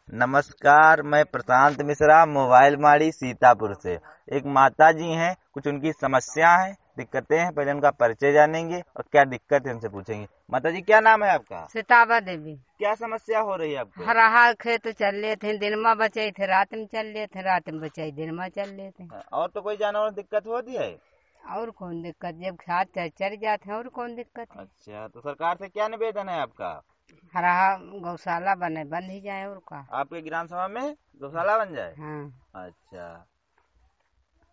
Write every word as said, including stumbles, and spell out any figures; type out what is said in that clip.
नमस्कार, मैं प्रशांत मिश्रा मोबाइल माड़ी सीतापुर से। एक माता जी हैं, कुछ उनकी समस्या है, दिक्कतें हैं। पहले उनका परिचय जानेंगे और क्या दिक्कत है उनसे पूछेंगे। माता जी, क्या नाम है आपका? सिताबा देवी। क्या समस्या हो रही है आपको? हरा खेत चल रहे थे, दिन में बचे थे, रात में चल रहे थे, रात में बचे दिन में चल रहे थे। और तो कोई जानवर दिक्कत होती है? और कौन दिक्कत, जब खाद चढ़ जाते हैं और कौन दिक्कत है। अच्छा, तो सरकार से क्या निवेदन है आपका? हरा गौशाला बने बंद ही जाए और का। आपके ग्राम सभा में गौशाला बन जाए? हाँ। अच्छा।